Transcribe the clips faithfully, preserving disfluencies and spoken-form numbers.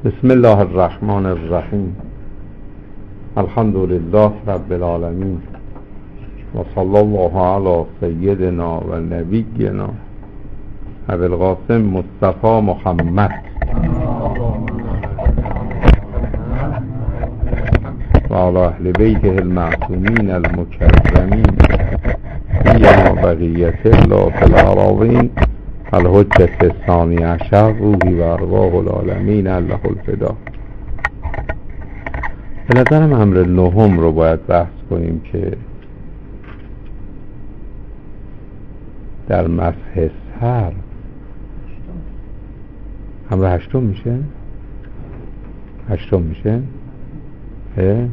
بسم الله الرحمن الرحیم. الحمد لله رب العالمین و صلی الله علی سیدنا و نبینا ابی القاسم مصطفی محمد و علی اهل بیته المعصومین المکرمین سیما بقیت الله فی الارضین الحجة الثانی عشر روحی و ارواح العالمین الله الفدا. به نظرم امر نهم رو باید بحث کنیم که در مسح سر امر هشتم میشه هشتم میشه اه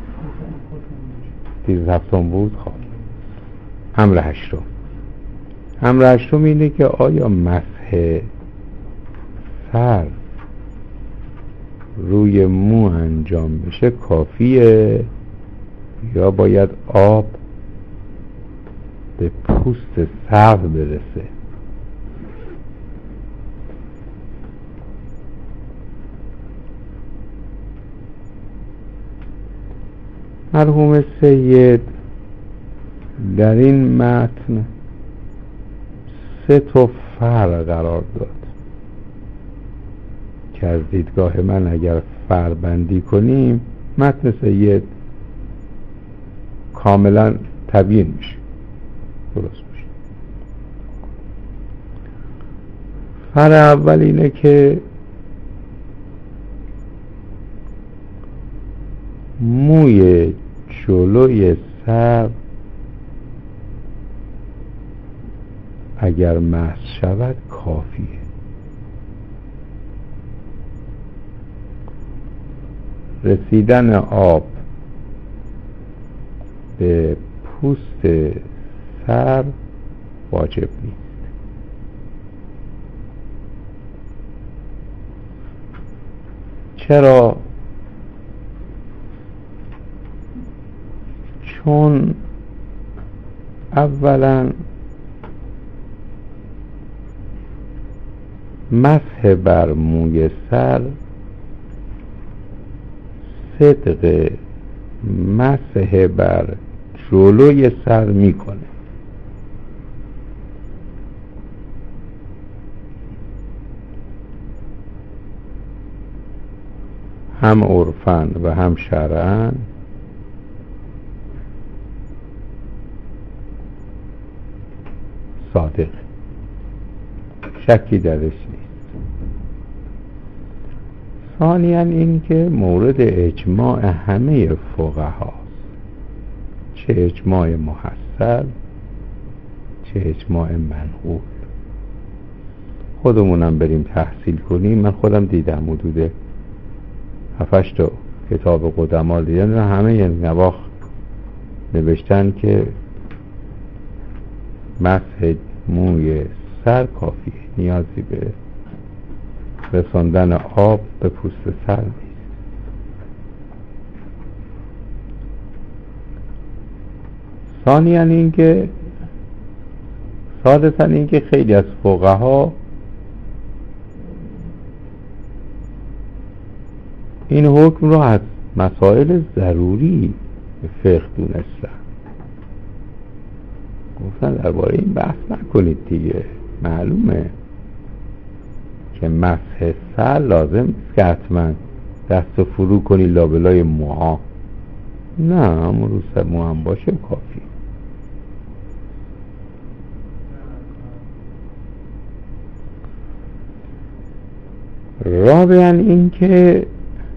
دیز هفتم بود. خب امر هشتم امر هشتم اینه که آیا مسح سر روی مو انجام بشه کافیه یا باید آب به پوست سر برسه؟ مرحوم سید در این متن سه تا فرع قرار داد که از دیدگاه من اگر فرع بندی کنیم متن سید کاملا تبیین میشه، درست میشه. فرع اول اینه که موی جلوی سر اگر مسح شود کافیه. رسیدن آب به پوست سر واجب نیست. چرا؟ چون اولا مسح بر موی سر صدق مسح بر جلوی سر میکنه. هم عرفاً و هم شرعاً صادق، شکی درش نیست. ثانیاً این که مورد اجماع همه فقهاست، چه اجماع محصل چه اجماع منقول. خودمونم بریم تحصیل کنیم، من خودم دیدم حدود هفتش تا کتاب قدما دیدن، همه نواخ نوشتن که مسح موی سر کافیه، نیازی به رساندن آب به پوست سر نیست. ثانیاً این که ثالثاً این که خیلی از فقها این حکم رو از مسائل ضروری فقه دونستن، گفتن درباره این بحث نکنید دیگه، معلومه که مسح سر لازم نیست که حتما دست فرو کنی لابلای موها، نه همون رو سر مو هم باشه کافی. رابعاً این که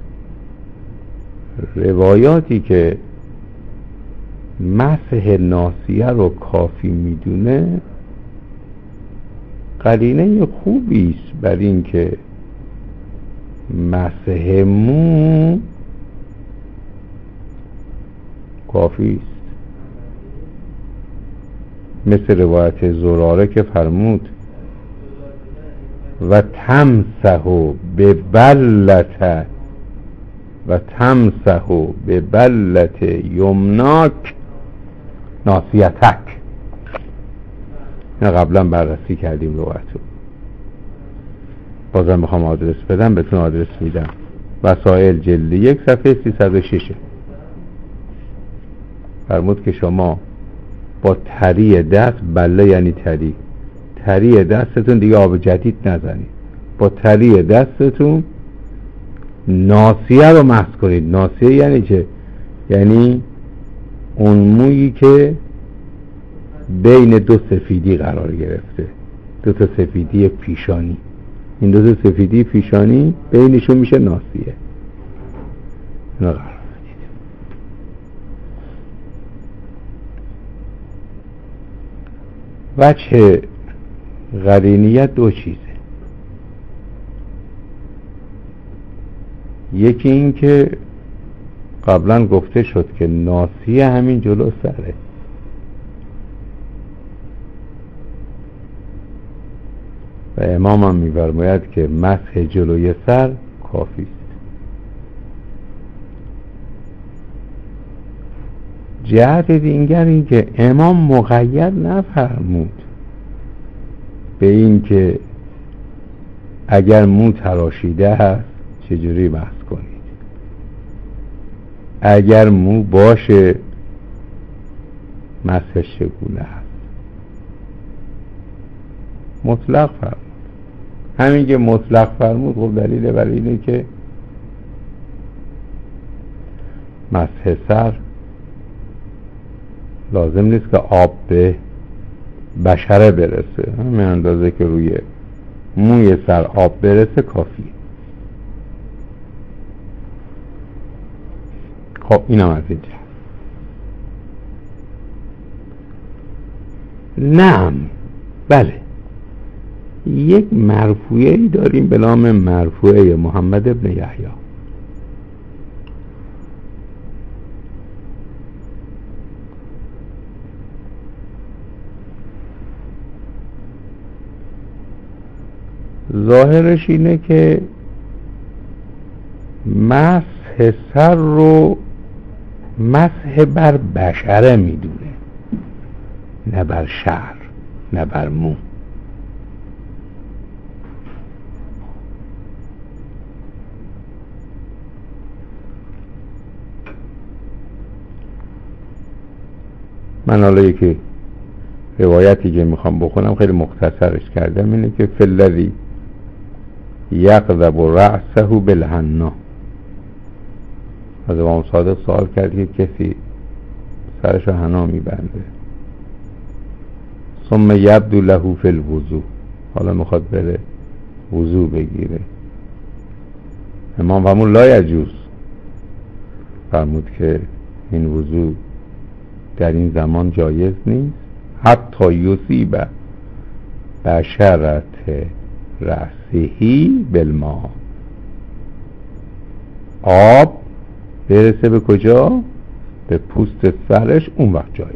روایاتی که مسح ناصیه رو کافی میدونه قرینه خوبی است بر این که مسح مو کافی است. مثل روایت زراره که فرمود و تمسحو به بلت و تمسحو به بلت یمناک ناصیتک. نه قبلا بررسی کردیم روایتو، بازم میخوام آدرس بدم، بهتون آدرس میدم. وسائل جلد یک صفحه سیصد و شش فرمود که شما با تری دست، بله یعنی تری، تری دستتون دیگه آب جدید نزنید، با تری دستتون ناصیه رو مسح کنید. ناصیه یعنی چه؟ یعنی اون مویی که بین دو سفیدی قرار گرفته، دو تا سفیدی پیشانی، این دو تا سفیدی پیشانی بینشون میشه ناصیه. اینا قرار بدید. وجه قرینیت دو چیزه، یکی این که قبلا گفته شد که ناصیه همین جلو سره، و امام هم می‌فرماید که مسح جلوی سر کافی است. جهت دیگر این که امام مقید نفرمود به این که اگر مو تراشیده هست چجوری مسح کنید، اگر مو باشه مسحش چگونه هست. مطلق فرمود. همین که مطلق فرمود خب دلیل بر اینه که مسح سر لازم نیست که آب به بشره برسه، همین اندازه که روی موی سر آب برسه کافیه. خب اینم از اینجا. نعم، بله، یک مرفوعه‌ای داریم به نام مرفوعه محمد ابن یحیی. ظاهرش اینه که مسح سر رو مسح بر بشره میدونه، نه بر شعر، نه بر مو. من حالا یکی روایتی که میخوام بخونم خیلی مختصرش کردم، اینه که فلذی یقذب رأسه بالحنا. از امام صادق سوال کرد که کسی سرش حنا میبنده، ثم یبدو له فی الوضو، حالا میخواد بره وضو بگیره. امام فرمود لا یجوز، فرمود که این وضو در این زمان جایز نیست حتی یصیب بشرت رأسهی بالماء، آب برسه به کجا؟ به پوست سرش، اون وقت جایز.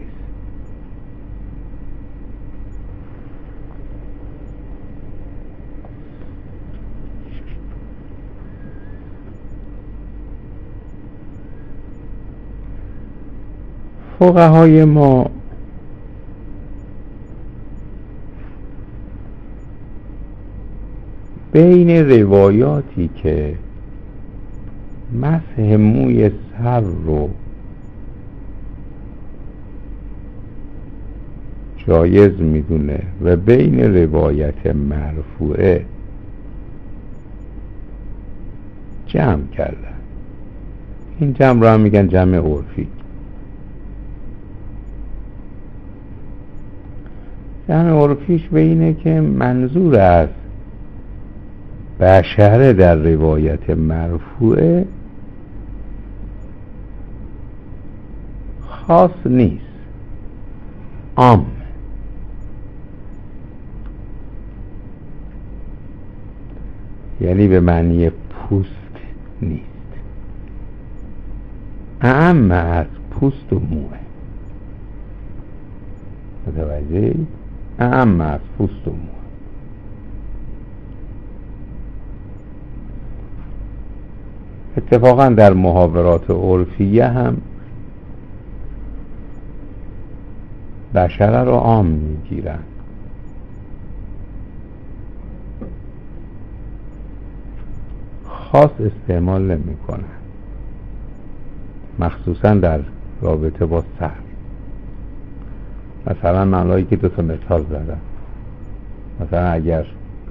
فقهای ما بین روایاتی که مسح موی سر رو جایز میدونه و بین روایت مرفوعه جمع کردن. این جمع رو هم میگن جمع عرفی. جمع عرفیش به اینه که منظور از بشره در روایت مرفوعه خاص نیست، عام، یعنی به معنی پوست نیست، اعم از پوست و موه. متوجه؟ اعم از پوست و موه. اتفاقا در محاورات عرفیه هم بشره رو عام میگیرن. خاص استعمال نمی کنن، مخصوصا در رابطه با سر. مثلا معنایی که دو تا مثال زدم، مثلا اگر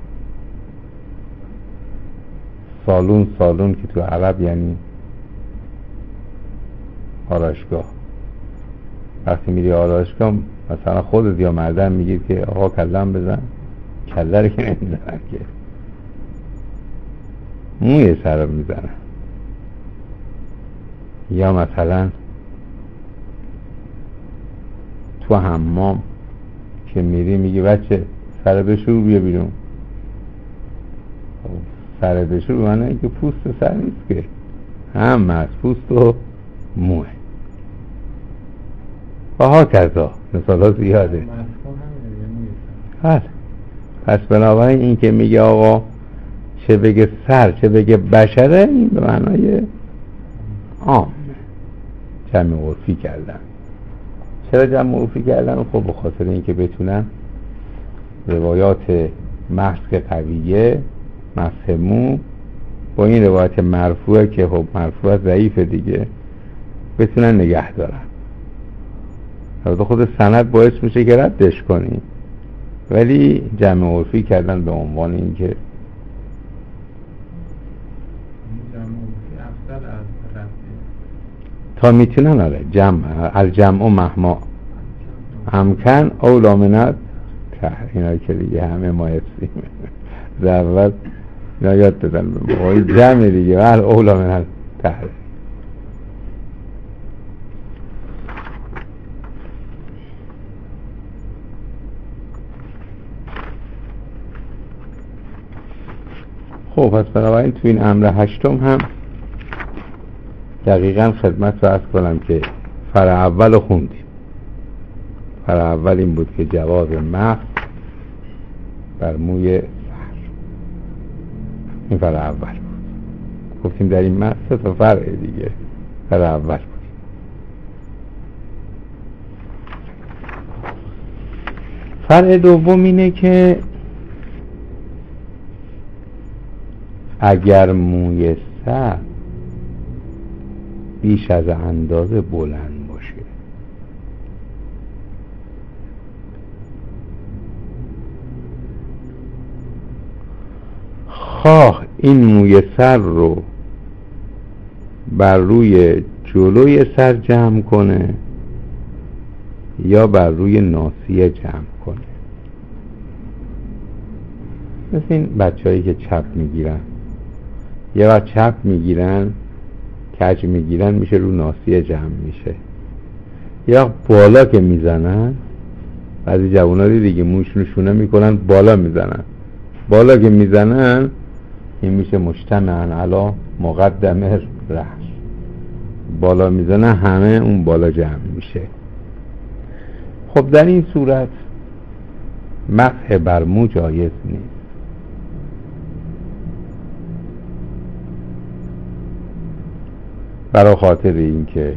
سالون، سالون که تو عرب یعنی آرایشگاه، وقتی میری آرایشگاه مثلا خودت یا مردم میگید که آقا کلم بزن، کله رو که نمیزنن که موی سر رو میزنن. یا مثلا تو حمام که میری میگی بچه سر بشور بیا بیرون. سر بشور معنی اینکه پوست سر نیست که، هم از پوست و موه و ها کذا مثال ها زیاده. پس بنابراین این که میگه آقا چه بگه سر چه بگه بشره، این به معنای عام جمع عرفی کردن. چرا جمع عرفی کردن؟ خب به خاطر اینکه بتونن روایات مسح قویه، مسح مو با این روایت مرفوعه که خب مرفوعه ضعیفه دیگه، بتونن نگه دارن. البته خود سند باعث میشه که ردش کنی، ولی جمع عرفی کردن به عنوان این که تا میتونن. آره جمع الجمع و مهما امکن اولا من ته، اینا که دیگه همه ما هستیم در اول اینا یاد دادن به ما جمع دیگه ول اولا من ته. خب پس بنابراین تو این امر هشتم هم دقیقا خدمت رو عرض کنم که فرع اول رو خوندیم. فرع اول این بود که جواز مسح بر موی سر، این فرع اول بود. گفتیم در این مسح سه تا فرع دیگه، فرع اول بود. فرع دوم اینه که اگر موی سر بیش از اندازه بلند باشه، خواه این موی سر رو بر روی جلوی سر جمع کنه یا بر روی ناصیه جمع کنه. مثل این بچه هایی که چپ میگیرن، یه وقت چپ میگیرن کج میگیرن میشه رو ناصیه جمع میشه، یا بالا که میزنن، بعضی جوونا دیگه موشونو شونه میکنن بالا میزنن، بالا که میزنن این میشه مجتمعن علی مقدم رأس، بالا میزنن همه اون بالا جمع میشه. خب در این صورت مسح بر مو جایز نیست. برای خاطر اینکه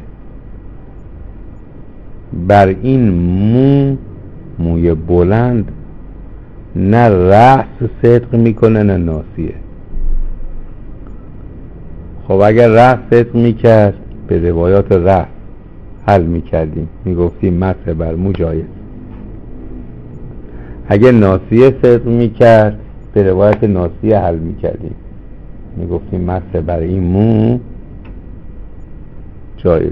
بر این مو، موی بلند، نه رأس صدق میکنه نه ناصیه. خب اگر رأس صدق میکرد به روایات رأس حل میکردیم، میگفتیم مسح بر مو جایز. اگر ناصیه صدق میکرد به روایت ناصیه حل میکردیم، میگفتیم مسح بر این مو جایز.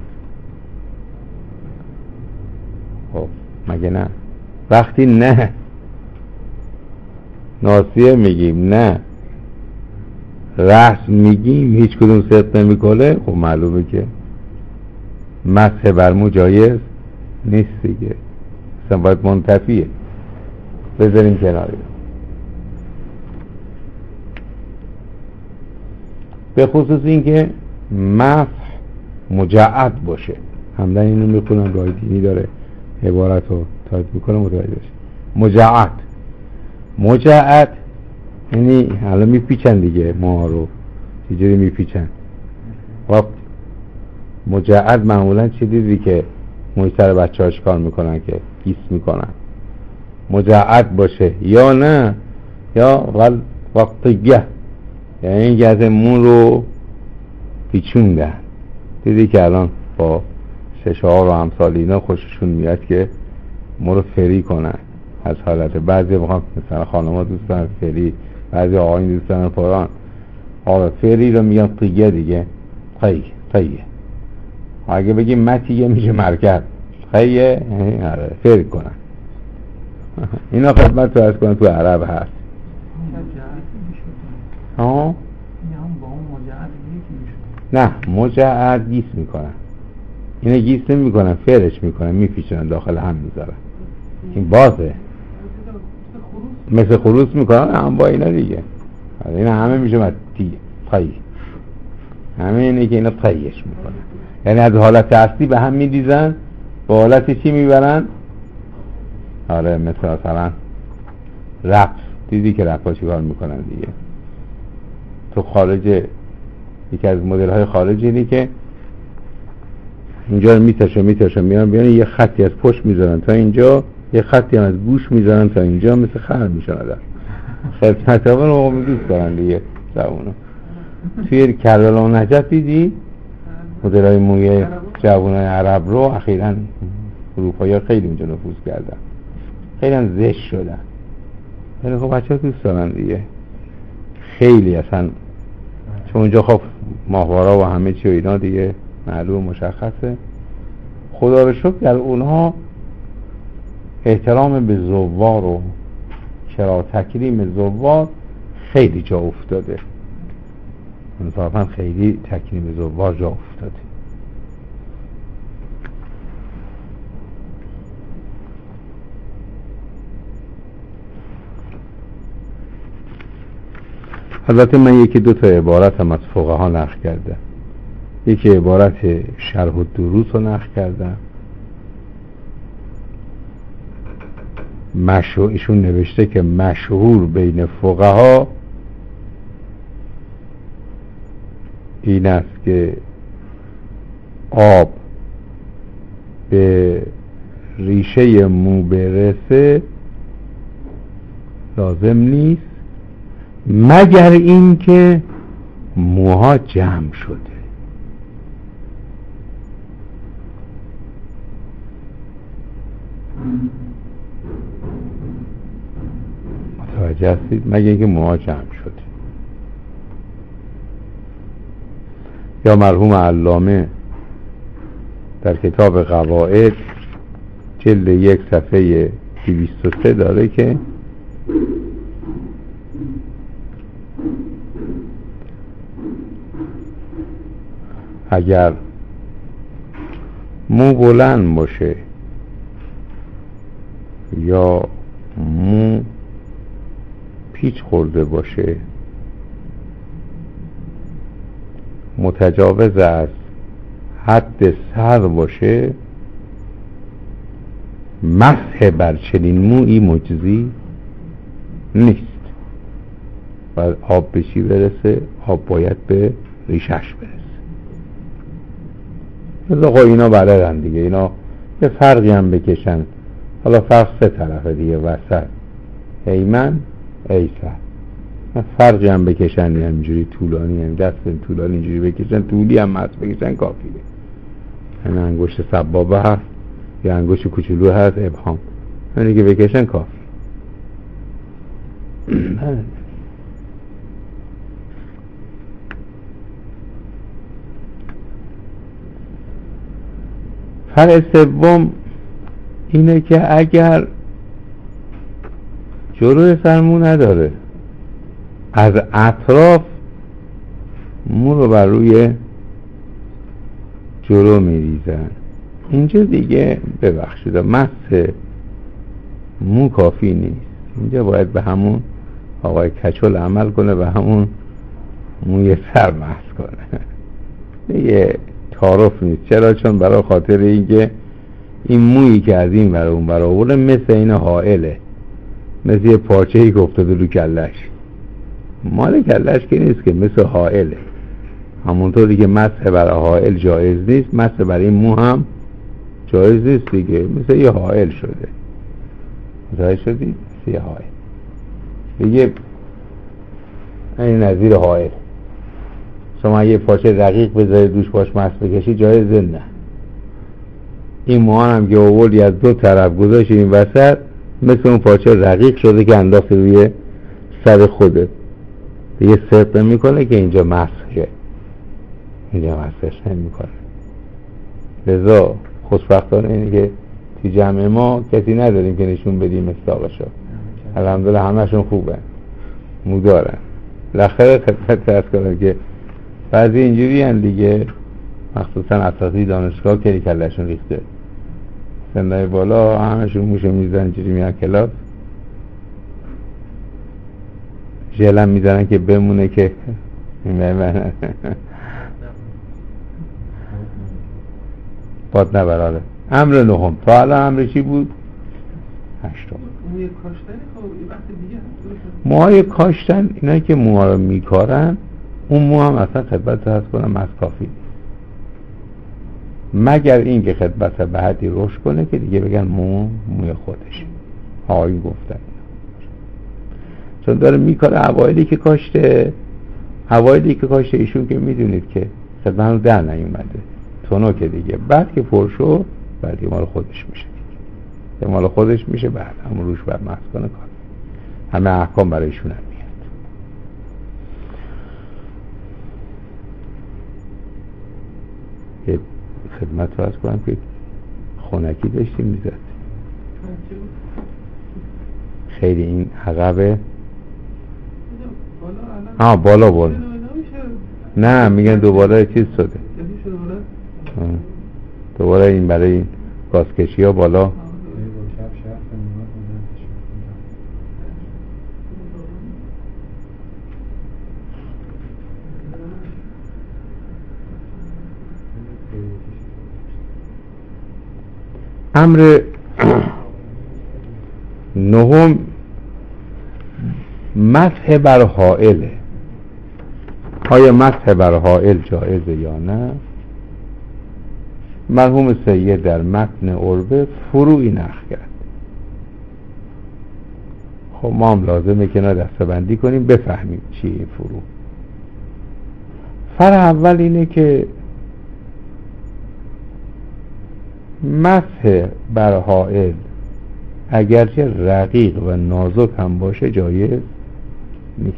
خب مگه نه؟ وقتی نه ناصیه میگیم نه رأس میگیم هیچ کدوم صدق نمیکنه، خب معلومه که مسح بر مو جایز نیست دیگه، اصلا باید منتفیه، بذاریم کناری. به خصوص این که مسح مجعد باشه، همدن اینو میکنم رای دینی داره عبارت رو تایپ میکنم متوجه باشه. مجعد مجعد یعنی حالا میپیچن دیگه ما رو، چجوری میپیچن؟ خب مجعد معمولا چه دیدی که موی سر بچه هاش کار میکنن که گیس میکنن، مجعد باشه یا نه یا غل وقتیه یعنی گز مو رو پیچوندن. دیدی که الان با ششه‌ها و امثال اینا خوششون میاد که مو رو فری کنن از حالت. بعضی بخوام مثلا خانم‌ها دوست دارن فری، بعضی آقایون دوست دارن پران. آره فری رو میگم قیه دیگه، قیه قیه. اگه بگیم متیه میشه مرکب، قیه آره فری کنن. اینا خدمت تو از کنن تو عرب هست. ها؟ نه مجعد گیس میکنن، اینه گیس نمی میکنن، فرش میکنن، میپیچنن داخل هم میذارن. این بازه مثل خروس میکنن هم با اینا دیگه. این همه میشه متی قی، همه اینه که اینا قیش میکنن، یعنی از حالت اصلی به هم میدیزن، با حالت چی میبرن؟ آره مثل مثلا رقص. دیدی که رقص ها چی کار میکنن دیگه تو خارج. یکی از مدل های خارجی اینه که اینجا میتشه میتشه میان بیان یه خطی از پشت میذارن تا اینجا، یه خطی از گوش میذارن تا اینجا، مثل خر میشن آدم. خدمت ها رو موقع دوست دارن دیگه جوانو. توی کربلا و نجف دیدی مدل های موی جوانای عرب رو اخیراً اروپایی ها خیلی اونجا نفوذ کردن، خیلی هم زشت شدن. ولی خب بچه ها دوست دارن دیگه خیلی، اصلا چون اونجا خب ماهوارا و همه چی و اینا دیگه معلوم مشخصه. خدا رو شکر در اونها احترام به زوار و کرا تکریم زوار خیلی جا افتاده، انصافا خیلی تکریم زوار جا افتاده. البته من یکی دو تا عبارت هم از فقها نقل کردم. یکی عبارت شرح الدروس رو نقل کردم. مشهور ایشون نوشته که مشهور بین فقها این است که آب به ریشه مو برسه لازم نیست مگر این که موها جمع شده. متوجه هستید؟ مگر اینکه موها جمع شده. یا مرحوم علامه در کتاب قواعد جلد یک صفحه دویست و سه داره که اگر مو بلند باشه یا مو پیچ خورده باشه متجاوز از حد سر باشه مسح بر چنین مویی مجزی نیست. باید آب به چی برسه؟ آب باید به ریشش برسه. مثل خب اینا بلدن دیگه، اینا یه فرقی هم بکشن. حالا فرق سه طرفه دیگه، وسط ایمن ایسر، فرقی هم بکشن یه همینجوری طولانی، هم دست طولانی اینجوری بکشن، طولی هم مست بکشن کافیه. یعنی انگشت سبابه هست یا انگشت کوچولو هست ابهام، یعنی که بکشن کافی. فرق سوم اینه که اگر جلوی سر مو نداره، از اطراف مو رو بر روی جلو میریزن، اینجا دیگه ببخشید مسح مو کافی نیست. اینجا باید به همون آقای کچل عمل کنه، به همون موی سر مسح کنه. دیگه تعارف نیست. چرا؟ چون برای خاطر اینکه این مویی که از این برای اون برای اونه مثل این حائله، مثل یه پارچه‌ای که افتاده رو کلش. مال کلش که نیست، که مثل حائله. همونطوری که مسح برای حائل جایز نیست، مسح برای مو هم جایز نیست دیگه، مثل یه حائل شده. متوجه شدی؟ مثل یه حائل دیگه. این نظیر حائل. شما یه پاچه رقیق بذارید دوش باش مست بکشی جای زنده. این موهان هم که آوردی از دو طرف گذاشت این وسط، مثل اون پاچه رقیق شده که انداختی روی سر خودت، دیگه سرد نمیکنه که اینجا مسخه، اینجا مسخش نمیکنه. لذا خوشبختانه اینه که توی جمع ما کسی نداریم که نشون بدیم مثل آقا شا. الحمدلله همهشون خوبه، مودارن. لخره خدمت ارز کنم که بعضی اینجوری هن دیگه، مخصوصا اساسی دانشگاه کلی کلشون ریخته، سندای بالا همشون موشه میزن اینجوری میان کلاس، ژلم میزنن که بمونه که باد نبراله. امر نهم تا الان امر چی بود؟ هشتم موهای کاشتن. اینا که موها رو میکارن، اون موها هم اصلا خدمت هست کنم از کافی نیست، مگر این که خدمت به حدی رشد کنه که دیگه بگن مو موی خودش. آقایی گفتن چون داره میکاره. اوایلی که کاشته اوایلی که کاشته ایشون که میدونید که خدمت رو در نیومده تونو که دیگه، بعد که پر شد بعد یه مال خودش میشه دیگه، یه مال خودش میشه، بعد هم روش بعد محض کنه کار، همه احکام برایشون هم میاد. یه خدمت رو از کنم که خونکی داشتیم میزد خیلی این عقبه. آه بالا بالا نه میگن دوباره چیز شده، دوباره این برای این گازکشی ها بالا. امر نهم مسح بر حائله. آیا مسح بر حائل جایزه یا نه؟ مرحوم سید در متن عربه فروعی نقل کرد. خب ما هم لازمه که دسته بندی کنیم بفهمیم چی این فروع. فرع اول اینه که مسح بر حائل اگرچه رقیق و نازک هم باشه جایز نیست.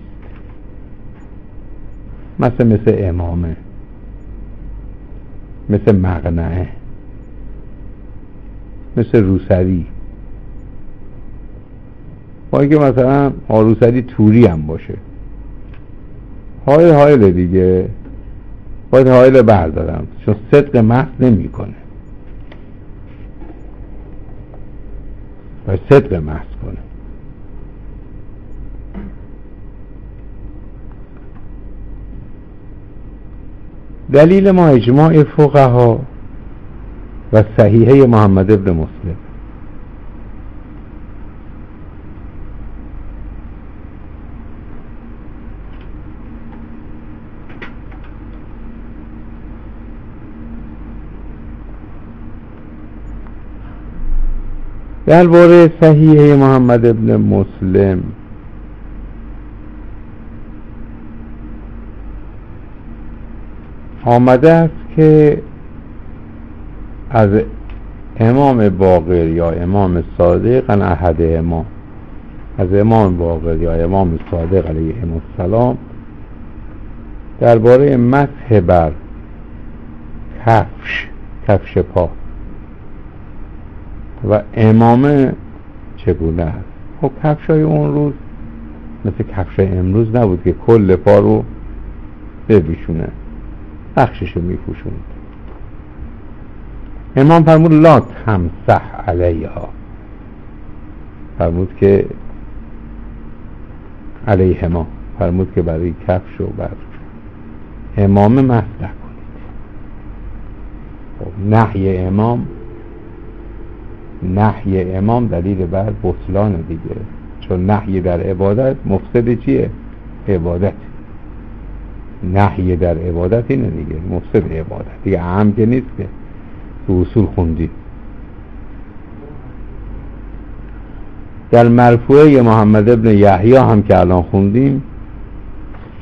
مثل مثل امامه، مثل مقنعه، مثل روسری. با اینکه مثلا روسری توری هم باشه، حائل حائل دیگه باید حائل بردارم چون صدق مسح نمی کنه، باید صدق مسح کنه. دلیل ما اجماع فقها و صحیحه محمد ابن مسلم. درباره صحیحه محمد ابن مسلم آمده است که از امام باقر یا امام صادق عن احد امام، از امام باقر یا امام صادق علیه السلام درباره مسح بر کفش کفش پا و امامه چگونه است. خب کفش های اون روز مثل کفش های امروز نبود که کل پا رو بپوشونه، بخششو میپوشوند. امام فرمود لا تمسح علیها، فرمود که علیهما، فرمود که برای کفش و بر امامه مسح نکنید. خب نهی امام نهی امام دلیل بر بطلان دیگه، چون نهی در عبادت مفسد چیه؟ عبادت. نهی در عبادت اینه دیگه، مفسد عبادت دیگه، اهم که نیست که تو اصول خوندی. در مرفوعه محمد ابن یحیی هم که الان خوندیم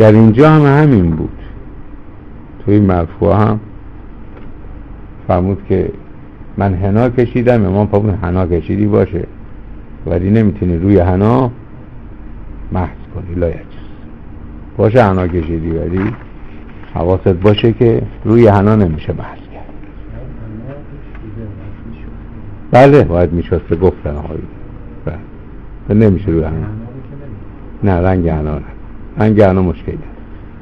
در اینجا هم همین بود. توی مرفوع هم فرمود که من حنا کشیدم، امام فرمود حنا کشیدی باشه ولی نمیتونی روی حنا محض کنی، لا یجوز. باشه حنا کشیدی ولی حواست باشه که روی حنا نمیشه محض کرد. بله باید میشسته گفتن آقایی، بله نمیشه روی حنا. نه رنگ حنا نه، رنگ حنا مشکلی نه.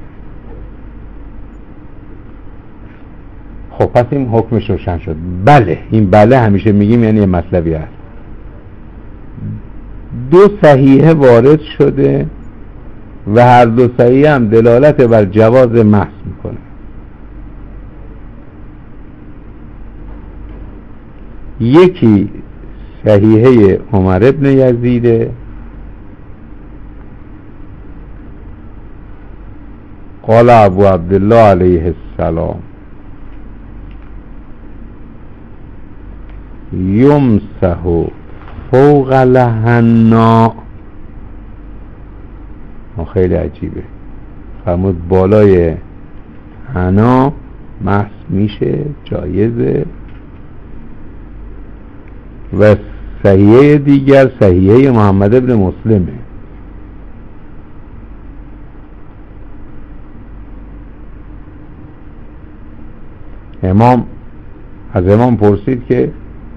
خب پس این حکمش روشن شد. بله این بله همیشه میگیم یعنی یه مطلبی هست. دو صحیحه وارد شده و هر دو صحیحه هم دلالت بر جواز محض میکنه. یکی صحیحه عمر ابن یزید قال ابو عبدالله علیه السلام یمسح فوق لحنا. خیلی عجیبه، فرمود بالای حنا محض میشه، جایزه. و صحیحه دیگر صحیحه محمد ابن مسلمه. امام از امام پرسید که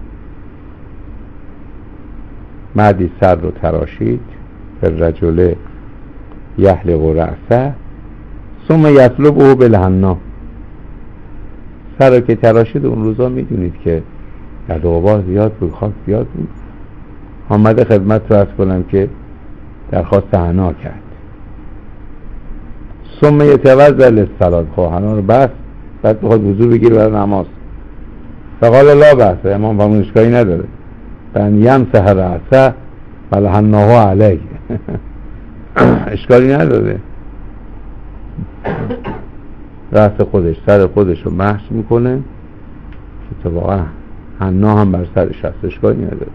مردی سر رو تراشید، الرجل یحلق رأسه ثم یطلبه بالحنا. سر رو که تراشید، اون روزا میدونید که در غبار زیاد بود، خاک زیاد بود، آمده خدمت رو عرض کنم که درخواست حنا کرد. ثم یتوضا للصلاة، خب حنا رو بس، بعد بخواد وضو بگیره برای نماز. فقال لا بأس، امام فرمود اشکالی نداره، فان یمسح رأسه فلحناه علیه. اشکالی نداره، رأس خودش سر خودش رو محض میکنه، اتفاقا حنا هم بر سرش هست، اشکالی نداره.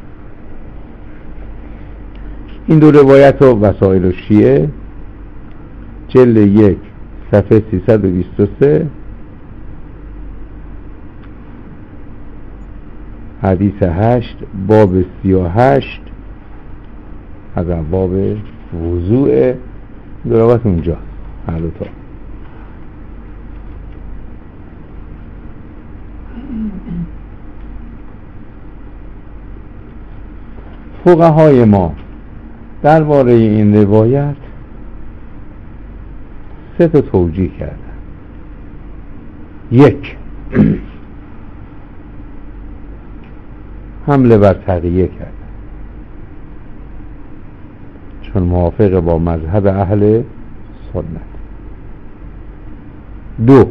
این دو روایت و وسائل الشیعه جلد یک صفحه سیصد و بیست و سه حدیث هشت باب سی و هشت از باب وضوء، دو روایت اونجا هر دو تا. فقهای ما درباره این روایت سه تا توجیه کردن. یک، حمله بر تقیه کردن چون موافق با مذهب اهل سنت. دو،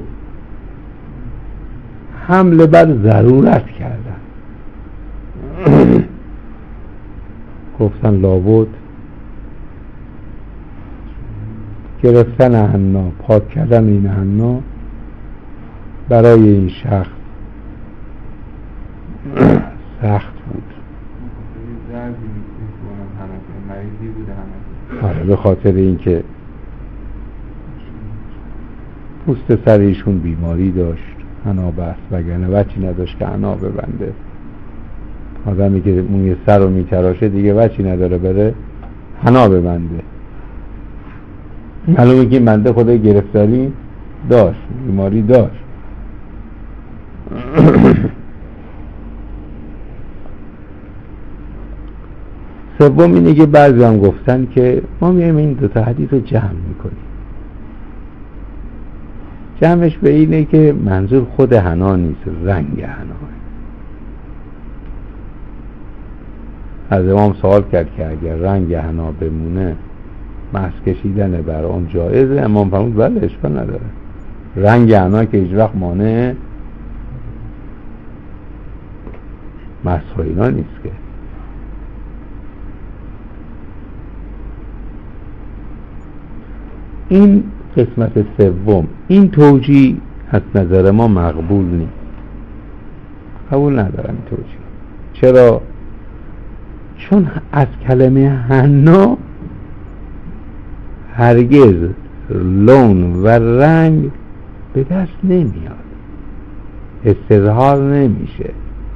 حمله بر ضرورت کردن، گفتن لابد گرفتن حنا، پاک کردن این حنا برای این شخص سخت بود. آره به خاطر اینکه پوست سر ایشون بیماری داشت، حنا بست، وگرنه وچی نداشت که حنا ببنده. آدمی که موی سر رو میتراشه دیگه وچی نداره بره حنا ببنده. معلومه که بنده خدای گرفتاری داشت، بیماری داشت. سوم اینه که بعضی هم گفتن که ما میایم این دو تا حدیث رو جمع میکنیم. جمعش به اینه که منظور خود حنا نیست، رنگ حنا. از امام سوال کرد که اگر رنگ حنا بمونه محض کشیدن بر آن جایزه؟ امام فرمود بله اشکال نداره، رنگ حنا که هیچ وقت مانع مسح اینا نیست که. این قسمت سوم، این توجیه از نظر ما مقبول نیست، قبول ندارم این توجیه. چرا؟ چون از کلمه حنا هرگز لون و رنگ به دست نمیاد، استظهار نمیشه.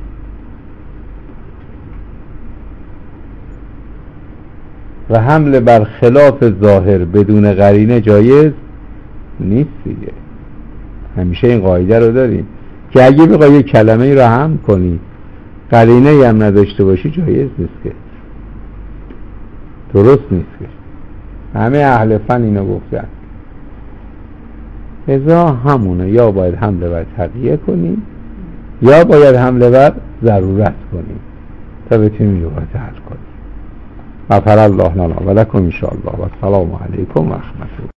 و حمل بر خلاف ظاهر بدون قرینه جایز نیست دیگه. همیشه این قاعده رو داریم که اگه بخوای یک کلمه ای رو حمل کنی قرینه ای هم نداشته باشی جایز نیست، که درست نیست، که همه اهل فن اینو گفتن. ازا همونه، یا باید حمله بر تقیه کنیم یا باید حمله بر ضرورت کنیم تا بتونیم لغت حل کنیم. غفر الله لنا و لکم ان شاء الله و السلام علیکم و رحمت الله.